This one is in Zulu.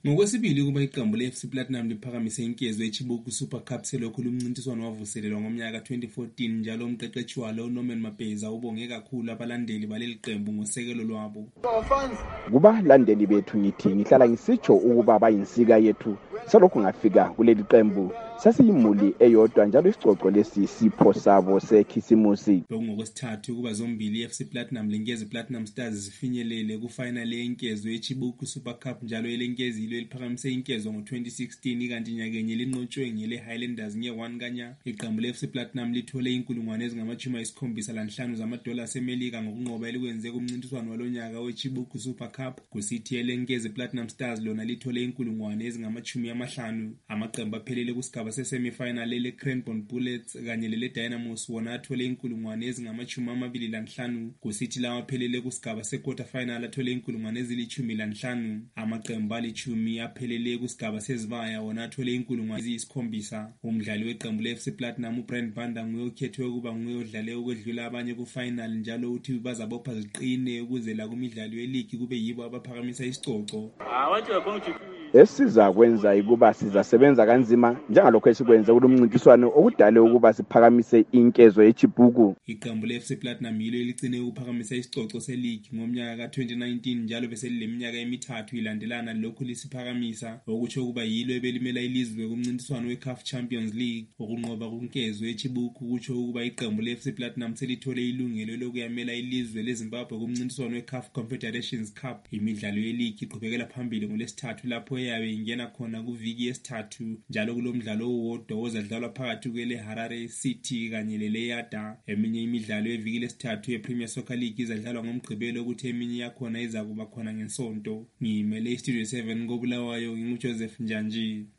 Ngokwesibili kuba iqembu le-FC Platinum liphakamise inkezo yeChibuku Super Cup selokhu lumncintiswano wavuselelwa ngomnyaka ka-2014 njalo umqeqeshi walo uNorman Mapeza ubonge kakhulu abalandeli baleli qembu ngosekelo lwabo. Kubalandeli bethu ngihlala ngisitsho ukuba bayinsika yethu selokhu ngafika kuleli qembu sasiyimuli eyodwa njalo isicoco lesi sipho sabo sekhisimusi. Ngokwesithathu kuba zombili i-FC Platinum lenkezi Platinum Stars zifinyelele kufinal yenkezo yeChibuku Super Cup njalo elenkezi eliphakamise inkezo ngo-2016 kanti nyakenye linqotshwe ngele-Highlanders nge-1 kanya. Iqembu le-FC Platinum lithole $75,000 zamadola asemelika ngokunqoba elikwenze kumncintiswano walonyaka weChibuku Super Cup. Kusithi elenkezi Platinum Stars lona lithole $50,000. Amaqembu aphelele kusigaba se-semifinal ele-Cranbourne Bullets kanye lele-Dynamos wona athole $25,000. Kusithi lawa aphelele kusigaba se-quarter final athole $15,000. Amaqembu alitshumi aphelele kusigaba sezibaya wona athole $7,000. Umdlali weqembu le-FC Platinum uBrand Banda nguye okhethwe ukuba nguye odlale ukwedlula abanye ku-final njalo uthi bazabopha ziqine ukuze la kumidlalo yeligi kube yibo abaphakamisa isicoco. Esiza kwenza ukuba sizasebenza kanzima njengalokho esikwenza kulomncintiswano okudale ukuba siphakamise inkezo yeChibuku. Iqembu le-FC Platinum yilo eligcine ukuphakamisa isicoco seligi ngomnyaka ka-2019 njalo bese leminyaka emithathu ilandelana lokhu lisiphakamisa okutsho ukuba yilo ebelimela ilizwe kumncintiswano we-CAF Champions League. Ukunqoba kunkezo yeChibuku kutsho ukuba iqembu le-FC Platinum selithole ilungelo lokuyamela ilizwe leZimbabwe kumncintiswano we-CAF Confederations Cup. Imidlalo yeligi iqhubekela phambili ngolesithathu lapho yabe ingena khona kuviki yesithathu njalo kulomdlalo owodwa ozadlalwa phakathi kwele-Harare City kanye lele-Yada. Eminye imidlalo yeviki lesithathu ye-Premier Soccer League izadlalwa ngoMgqibelo ukuthi eminye yakhona izakuba khona ngeSonto. Ngimele iStudio 7 koBulawayo nginguJoseph Njanji.